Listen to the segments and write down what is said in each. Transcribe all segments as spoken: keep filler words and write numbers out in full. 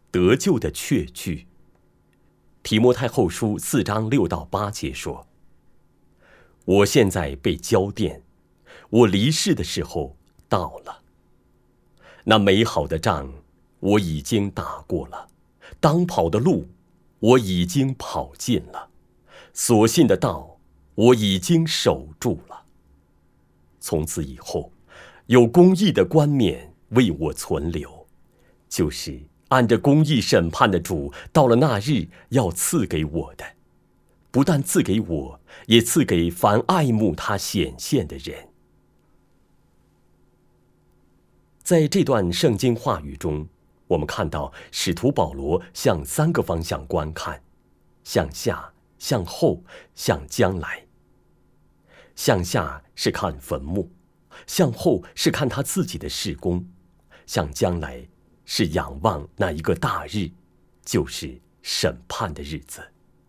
得救的确据。提摩太后书四章六到八节说：我现在被交奠，我离世的时候到了。那美好的仗我已经打过了，当跑的路我已经跑尽了，所信的道我已经守住了。从此以后，有公义的冠冕为我存留，就是按着公义审判的主到了那日要赐给我的，不但赐给我，也赐给凡爱慕他显现的人。在这段圣经话语中，我们看到使徒保罗向三个方向观看：向下、向后、向将来。向下是看坟墓，向后是看他自己的事工，向将来是仰望那一个大日，就是审判的日子。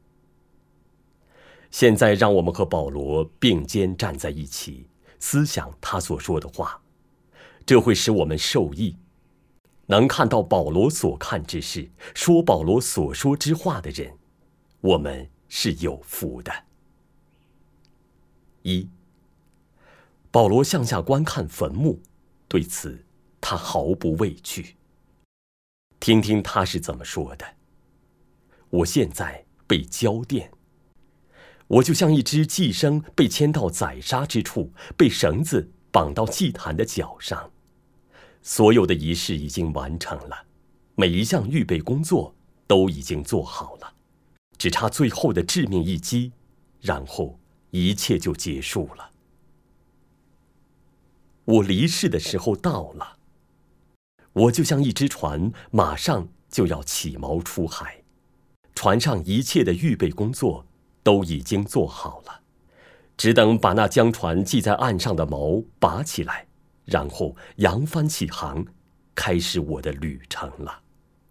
现在让我们和保罗并肩站在一起，思想他所说的话，这会使我们受益。能看到保罗所看之事，说保罗所说之话的人，我们是有福的。一，保罗向下观看坟墓，对此他毫不畏惧。听听他是怎么说的：我现在被交奠，我就像一只寄生被牵到宰杀之处，被绳子绑到祭坛的脚上。所有的仪式已经完成了，每一项预备工作都已经做好了，只差最后的致命一击，然后一切就结束了。我离世的时候到了，我就像一只船，马上就要起锚出海，船上一切的预备工作都已经做好了，只等把那将船系在岸上的锚拔起来，然后扬帆起航，开始我的旅程了。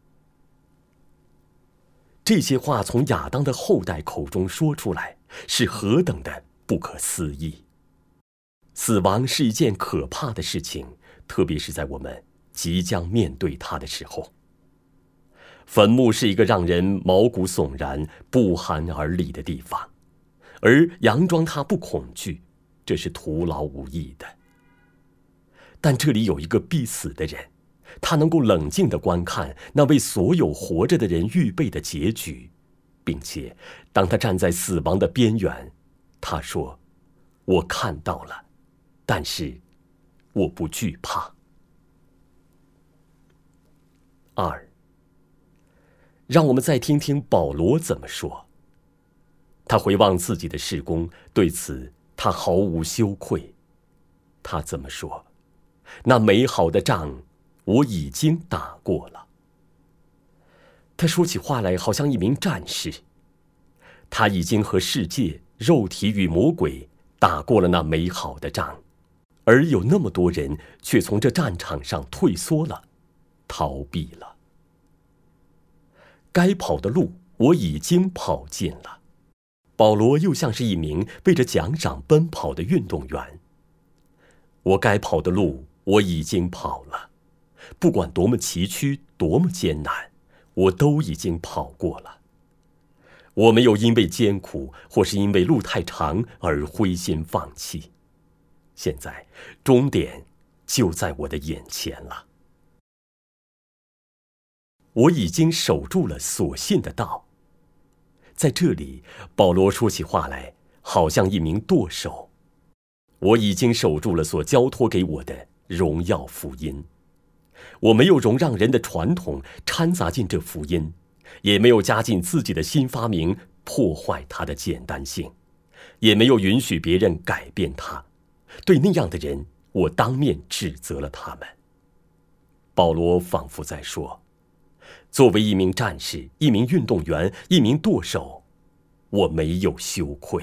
这些话从亚当的后代口中说出来，是何等的不可思议！死亡是一件可怕的事情，特别是在我们即将面对它的时候。坟墓是一个让人毛骨悚然、不寒而栗的地方，而佯装它不恐惧，这是徒劳无益的。但这里有一个必死的人，他能够冷静地观看那为所有活着的人预备的结局，并且当他站在死亡的边缘，他说：我看到了，但是我不惧怕。二，让我们再听听保罗怎么说。他回望自己的事工，对此他毫无羞愧。他怎么说？那美好的仗我已经打过了。他说起话来好像一名战士，他已经和世界、肉体与魔鬼打过了那美好的仗，而有那么多人却从这战场上退缩了，逃避了。该跑的路我已经跑尽了。保罗又像是一名为着奖赏奔跑的运动员。我该跑的路我已经跑了，不管多么崎岖，多么艰难，我都已经跑过了。我没有因为艰苦或是因为路太长而灰心放弃。现在终点就在我的眼前了。我已经守住了所信的道。在这里，保罗说起话来好像一名舵手。我已经守住了所交托给我的荣耀福音。我没有容让人的传统掺杂进这福音，也没有加进自己的新发明，破坏它的简单性，也没有允许别人改变它。对那样的人，我当面指责了他们。保罗仿佛在说，作为一名战士、一名运动员、一名舵手，我没有羞愧。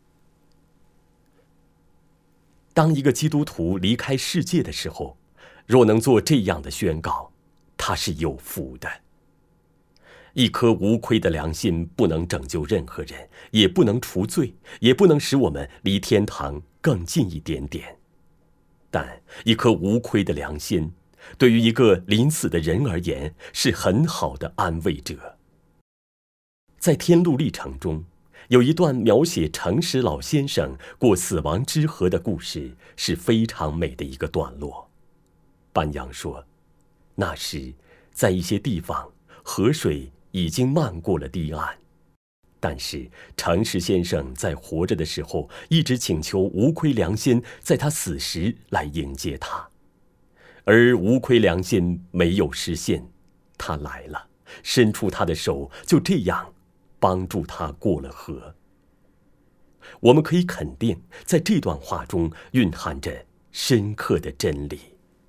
当一个基督徒离开世界的时候，若能做这样的宣告，他是有福的。一颗无亏的良心不能拯救任何人，也不能除罪，也不能使我们离天堂更近一点点。但一颗无亏的良心对于一个临死的人而言，是很好的安慰者。在《天路历程》中，有一段描写诚实老先生过死亡之河的故事，是非常美的一个段落。班扬说，那时在一些地方，河水已经漫过了堤岸，但是诚实先生在活着的时候，一直请求无亏良先在他死时来迎接他，而无亏良先没有实现，他来了，伸出他的手，就这样帮助他过了河。我们可以肯定，在这段话中蕴含着深刻的真理。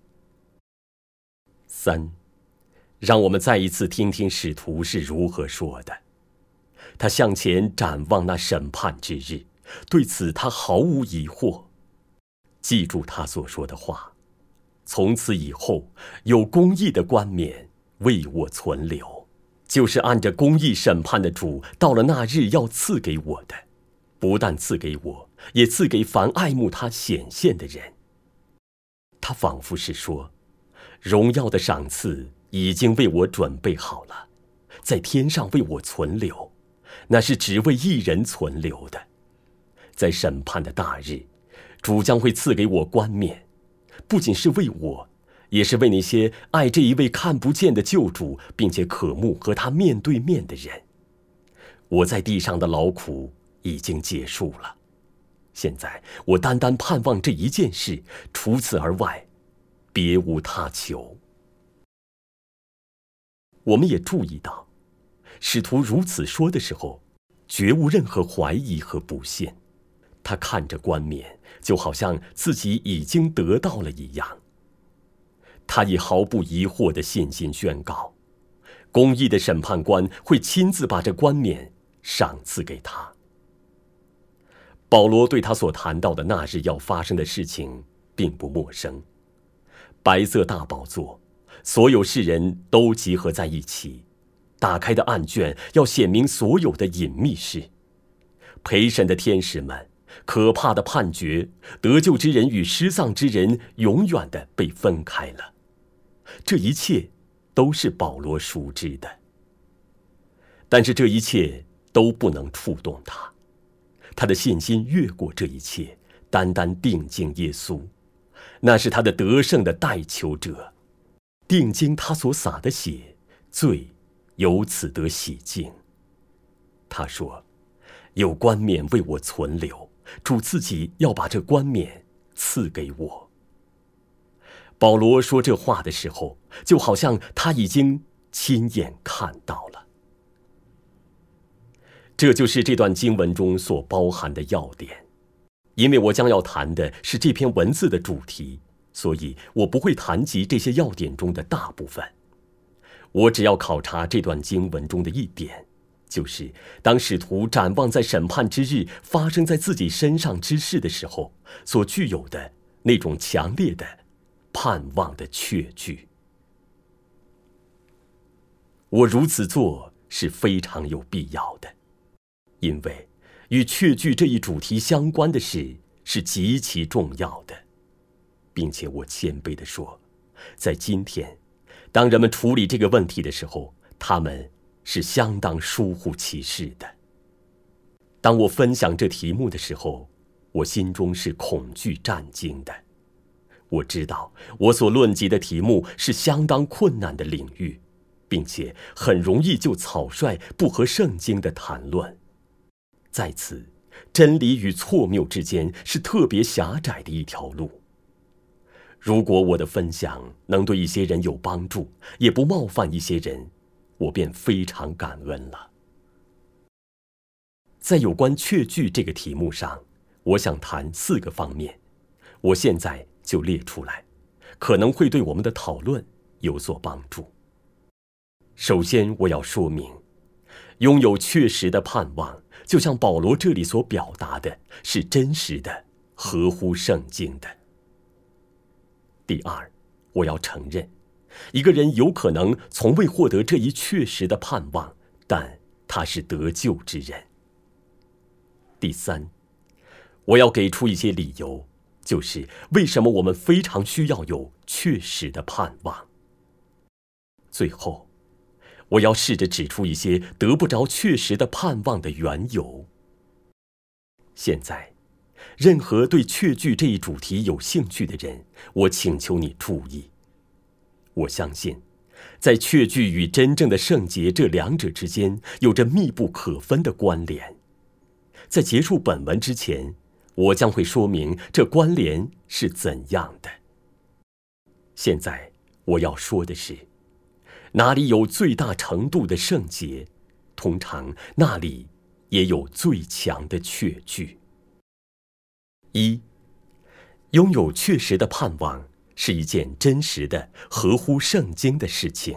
三，让我们再一次听听使徒是如何说的。他向前展望那审判之日，对此他毫无疑惑。记住他所说的话，从此以后，有公义的冠冕为我存留，就是按着公义审判的主，到了那日要赐给我的，不但赐给我，也赐给凡爱慕他显现的人。他仿佛是说，荣耀的赏赐已经为我准备好了，在天上为我存留，那是只为一人存留的。在审判的大日，主将会赐给我冠冕，不仅是为我，也是为那些爱这一位看不见的救主，并且渴慕和他面对面的人。我在地上的劳苦已经结束了，现在我单单盼望这一件事，除此而外，别无他求。我们也注意到，使徒如此说的时候，绝无任何怀疑和不信。他看着冠冕，就好像自己已经得到了一样。他以毫不疑惑的信心宣告，公义的审判官会亲自把这冠冕赏赐给他。保罗对他所谈到的那日要发生的事情并不陌生。白色大宝座，所有世人都集合在一起，打开的案卷要显明所有的隐秘事。陪审的天使们，可怕的判决，得救之人与失丧之人永远的被分开了。这一切都是保罗熟知的，但是这一切都不能触动他。他的信心越过这一切，单单定睛耶稣，那是他的得胜的代求者。定睛他所洒的血，罪由此得洗净。他说，有冠冕为我存留，主自己要把这冠冕赐给我。保罗说这话的时候，就好像他已经亲眼看到了。这就是这段经文中所包含的要点。因为我将要谈的是这篇文字的主题，所以我不会谈及这些要点中的大部分。我只要考察这段经文中的一点，就是当使徒展望在审判之日发生在自己身上之事的时候，所具有的那种强烈的盼望的确据。我如此做是非常有必要的，因为与确据这一主题相关的事是极其重要的，并且我谦卑地说，在今天，当人们处理这个问题的时候，他们是相当疏忽其事的。当我分享这题目的时候，我心中是恐惧战惊的。我知道我所论及的题目是相当困难的领域，并且很容易就草率不合圣经的谈论。在此，真理与错谬之间是特别狭窄的一条路。如果我的分享能对一些人有帮助，也不冒犯一些人，我便非常感恩了。在有关确据这个题目上，我想谈四个方面，我现在就列出来，可能会对我们的讨论有所帮助。首先，我要说明，拥有确实的盼望，就像保罗这里所表达的，是真实的，合乎圣经的。第二，我要承认，一个人有可能从未获得这一确实的盼望，但他是得救之人。第三，我要给出一些理由， 就是为什么我们非常需要有确实的盼望。最后，我要试着指出一些得不着确实的盼望的缘由。现在，任何对确据这一主题有兴趣的人，我请求你注意。我相信，在确据与真正的圣洁这两者之间有着密不可分的关联。在结束本文之前，我将会说明这关联是怎样的。现在我要说的是，哪里有最大程度的圣洁，通常那里也有最强的确据。一，拥有确实的盼望是一件真实的、合乎圣经的事情。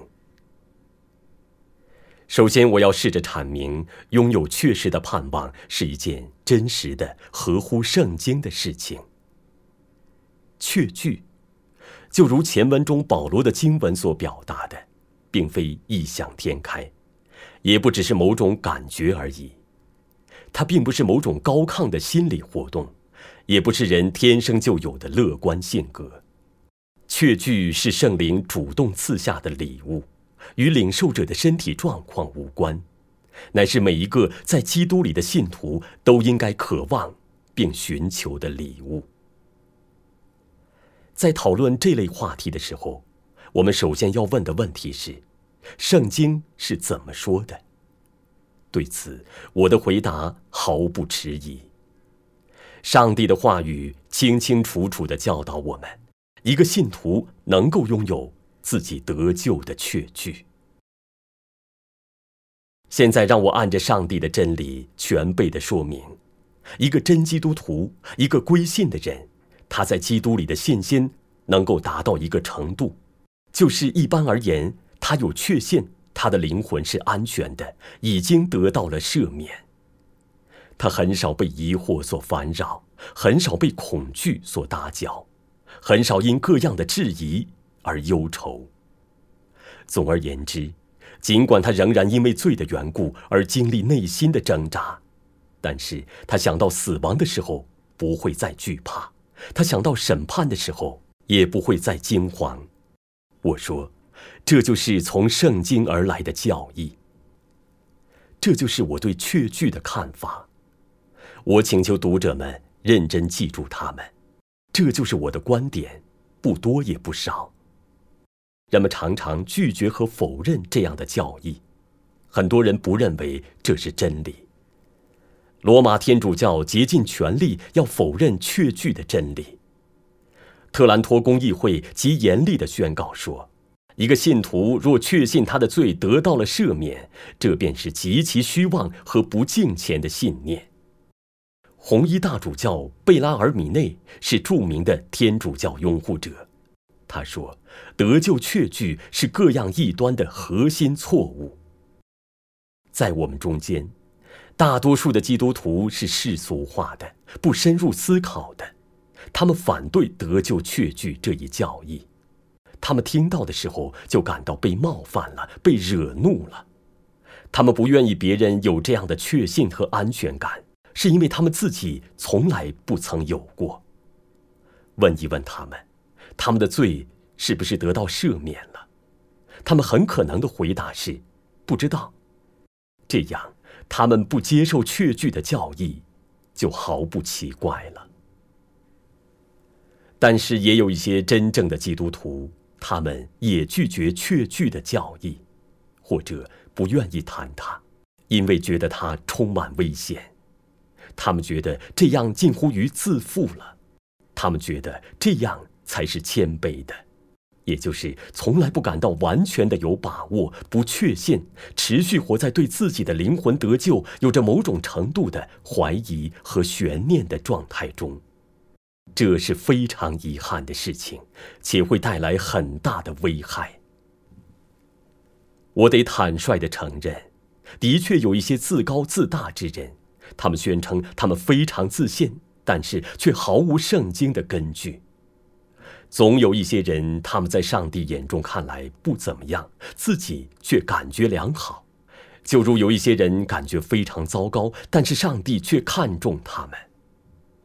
首先，我要试着阐明，拥有确实的盼望是一件真实的、合乎圣经的事情。确据，就如前文中保罗的经文所表达的，并非异想天开，也不只是某种感觉而已。它并不是某种高亢的心理活动，也不是人天生就有的乐观性格。确据是圣灵主动赐下的礼物，与领受者的身体状况无关，乃是每一个在基督里的信徒都应该渴望并寻求的礼物。在讨论这类话题的时候，我们首先要问的问题是：圣经是怎么说的？对此，我的回答毫不迟疑。上帝的话语清清楚楚地教导我们，一个信徒能够拥有自己得救的确据。现在让我按着上帝的真理全备地说明，一个真基督徒，一个归信的人，他在基督里的信心能够达到一个程度，就是一般而言，他有确信他的灵魂是安全的，已经得到了赦免。他很少被疑惑所烦扰，很少被恐惧所打搅，很少因各样的质疑而忧愁。总而言之，尽管他仍然因为罪的缘故而经历内心的挣扎，但是他想到死亡的时候不会再惧怕，他想到审判的时候也不会再惊慌。我说，这就是从圣经而来的教义。这就是我对确据的看法。我请求读者们认真记住它们，这就是我的观点，不多也不少。人们常常拒绝和否认这样的教义，很多人不认为这是真理。罗马天主教竭尽全力要否认确据的真理。特兰托公议会极严厉地宣告说，一个信徒若确信他的罪得到了赦免，这便是极其虚妄和不敬虔的信念。红衣大主教贝拉尔米内是著名的天主教拥护者，他说，得救确据是各样异端的核心错误。在我们中间，大多数的基督徒是世俗化的，不深入思考的，他们反对得救确据这一教义。他们听到的时候就感到被冒犯了，被惹怒了。他们不愿意别人有这样的确信和安全感，是因为他们自己从来不曾有过。问一问他们，他们的罪是不是得到赦免了？他们很可能的回答是不知道。这样，他们不接受确据的教义，就毫不奇怪了。但是也有一些真正的基督徒，他们也拒绝确据的教义，或者不愿意谈它，因为觉得它充满危险。他们觉得这样近乎于自负了，他们觉得这样才是谦卑的，也就是从来不感到完全的有把握，不确信，持续活在对自己的灵魂得救有着某种程度的怀疑和悬念的状态中。这是非常遗憾的事情，且会带来很大的危害。我得坦率地承认，的确有一些自高自大之人，他们宣称他们非常自信，但是却毫无圣经的根据。总有一些人，他们在上帝眼中看来不怎么样，自己却感觉良好，就如有一些人感觉非常糟糕，但是上帝却看重他们。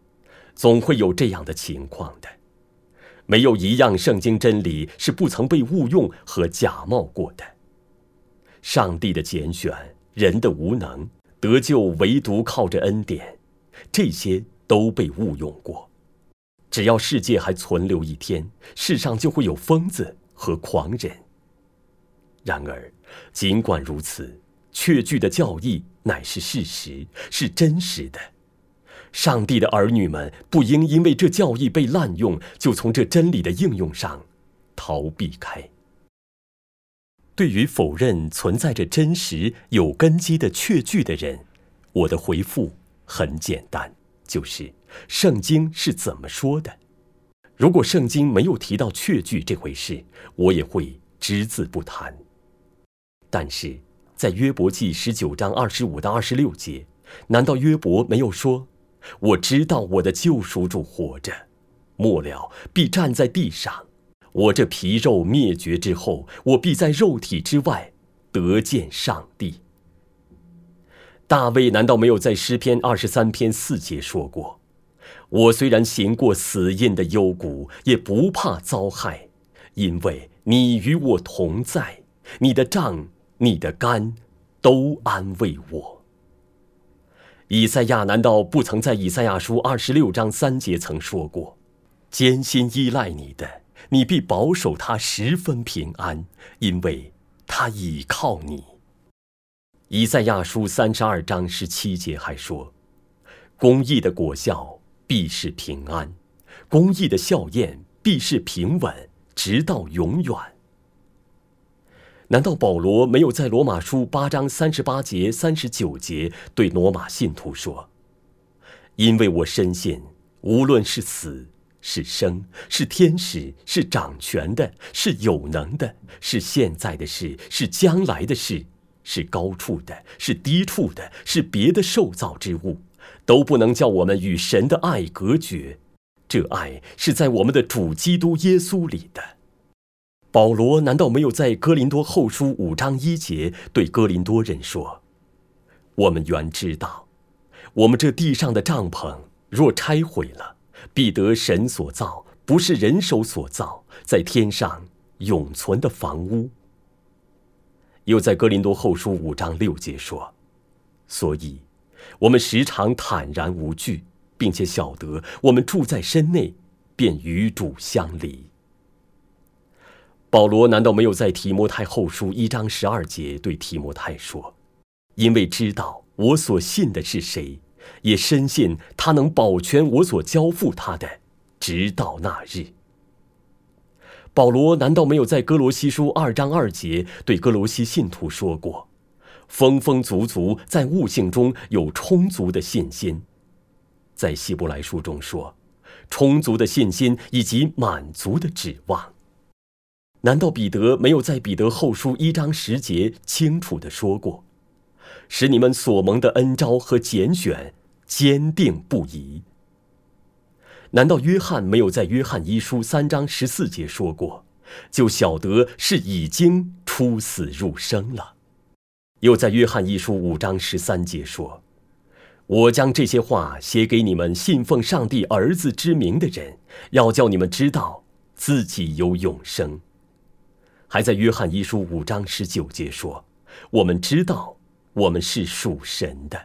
总会有这样的情况的。没有一样圣经真理是不曾被误用和假冒过的。上帝的拣选，人的无能，得救唯独靠着恩典，这些都被误用过。只要世界还存留一天，世上就会有疯子和狂人。然而，尽管如此，确据的教义乃是事实，是真实的。上帝的儿女们不应因为这教义被滥用，就从这真理的应用上逃避开。对于否认存在着真实有根基的确据的人，我的回复很简单，就是圣经是怎么说的。如果圣经没有提到确据这回事，我也会只字不谈。但是在约伯记十九章二十五到二十六节，难道约伯没有说，我知道我的救赎主活着，末了必站在地上，我这皮肉灭绝之后，我必在肉体之外得见上帝。大卫难道没有在诗篇二十三篇四节说过，我虽然行过死荫的幽谷，也不怕遭害，因为你与我同在，你的杖你的竿都安慰我。以赛亚难道不曾在以赛亚书二十六章三节曾说过，艰辛依赖你的，你必保守他十分平安，因为他倚靠你。以赛亚书三十二章十七节还说，公义的果效必是平安，公义的效验必是平稳，直到永远。难道保罗没有在罗马书八章三十八节三十九节对罗马信徒说，因为我深信，无论是死是生，是天使，是掌权的，是有能的，是现在的事，是将来的事，是高处的，是低处的，是别的受造之物，都不能叫我们与神的爱隔绝，这爱是在我们的主基督耶稣里的。保罗难道没有在哥林多后书五章一节对哥林多人说，我们原知道，我们这地上的帐篷若拆毁了，必得神所造，不是人手所造，在天上永存的房屋。又在哥林多后书五章六节说，所以我们时常坦然无惧，并且晓得我们住在身内，便与主相离。保罗难道没有在提摩太后书一章十二节对提摩太说，因为知道我所信的是谁，也深信他能保全我所交付他的，直到那日。保罗难道没有在哥罗西书二章二节对哥罗西信徒说过，丰丰足足在悟性中有充足的信心？在希伯来书中说，充足的信心以及满足的指望。难道彼得没有在彼得后书一章十节清楚地说过，使你们所蒙的恩召和拣选坚定不移？难道约翰没有在约翰一书三章十四节说过，就晓得是已经出死入生了？又在约翰一书五章十三节说，我将这些话写给你们信奉上帝儿子之名的人，要叫你们知道自己有永生。还在约翰一书五章十九节说，我们知道我们是属神的。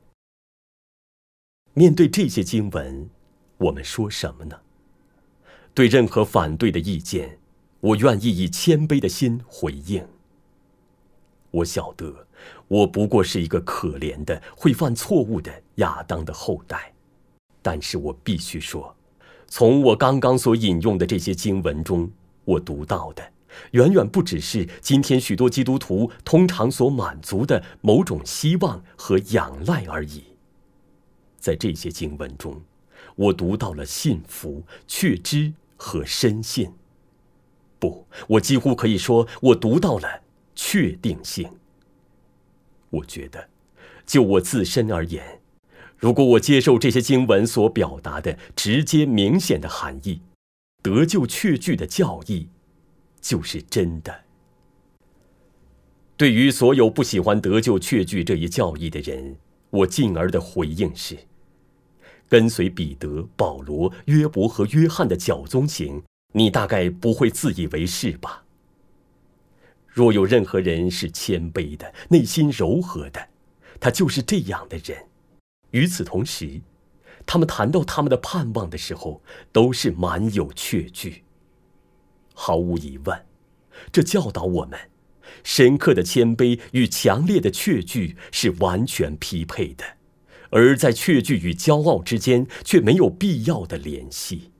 面对这些经文，我们说什么呢？对任何反对的意见，我愿意以谦卑的心回应。我晓得我不过是一个可怜的会犯错误的亚当的后代，但是我必须说，从我刚刚所引用的这些经文中，我读到的远远不只是今天许多基督徒通常所满足的某种希望和仰赖而已。在这些经文中，我读到了信服、确知和深信。不，我几乎可以说，我读到了确定性。我觉得，就我自身而言，如果我接受这些经文所表达的直接明显的含义，得救确据的教义就是真的。对于所有不喜欢得救确据这一教义的人，我进而的回应是： 跟随彼得、保罗、约伯和约翰的脚踪行，你大概不会自以为是吧？若有任何人是谦卑的，内心柔和的，他就是这样的人。与此同时，他们谈到他们的盼望的时候，都是满有确据。毫无疑问，这教导我们，深刻的谦卑与强烈的确据是完全匹配的，而在确据与骄傲之间却没有必要的联系。